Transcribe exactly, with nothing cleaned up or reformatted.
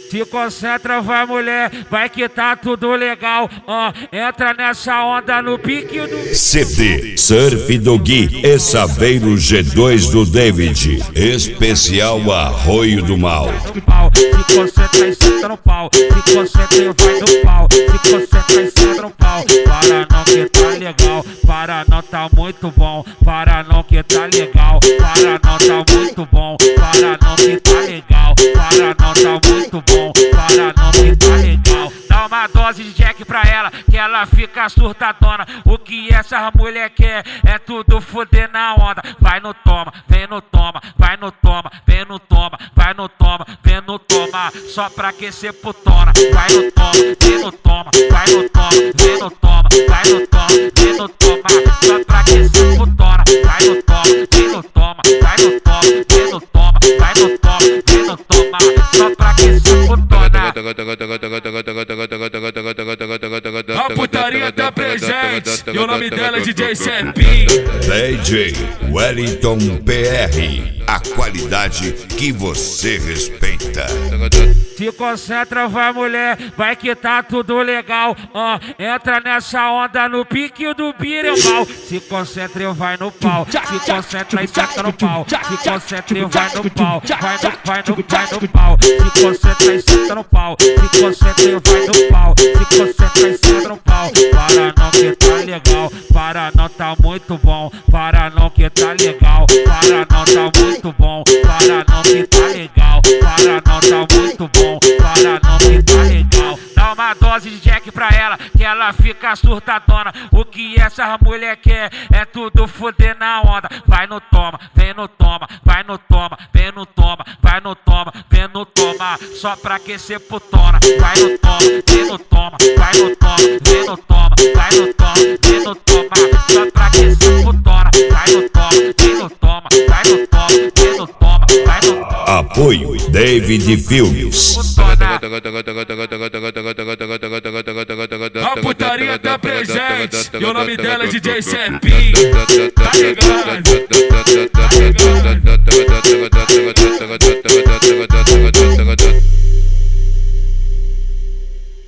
Se concentra, vai mulher, vai que tá tudo legal. Ó, entra nessa onda no pique do C D Surf do Gui e Saveiro G dois do David. Especial Arroio do Mal. Se concentra e senta no pau. Se concentra e vai no pau. Se concentra e senta no pau. Para não que tá legal. Para não tá muito bom. Para não que tá legal. Para não tá muito bom. Para não que tá legal. Para não tá muito bom. Para não que tá legal. Dá uma dose de Jack pra ela, que ela fica surtadona. O que essa mulher quer é tudo foder na onda. Vai no toma, vem no toma, vai no toma, vem no toma, vai no toma, vem no toma, só pra aquecer putona. Vai no toma, vem no toma, vai no toma, vem no toma, vai no toma, vem no toma, só pra aquecer putona. Vai no toma, vem no toma, vai no toma, vem no toma, vai no toma, vem no toma, só pra aquecer putona. A putaria tá presente e o nome dela é D J Sepinho. D J Wellington P R, a qualidade que você respeita. Se concentra, vai mulher, vai que tá tudo legal. Ó, entra nessa onda no pique do Biremal. Se concentra e vai no pau. Se concentra e senta no pau. Se concentra e vai no pau. Vai no, vai no, vai no pau. Se concentra e senta no pau. Se concentra e vai no pau. Se concentra e senta no pau. Para não que tá legal. Para não tá muito bom. Para não que tá legal. Para não tá muito bom. Para não que tá legal. Para não tá muito bom. Para não que tá legal. Dá uma dose de Jack pra ela, que ela fica surtadona. O que essa mulher quer é tudo foder na onda. Vai no toma, vem no toma, vai no toma, vem no toma, vai no toma, vem no toma, só pra aquecer putona. Vai no toma, vem no toma, vai no toma, vem no toma, vai no toma, vem no toma, só pra aquecer putona. Vai no toma, vem no toma, vai no toma, vem no toma, vai no toma. Apoio David Filmes. A putaria tá presente e o nome dela é D J Sepinho. Tá ligado?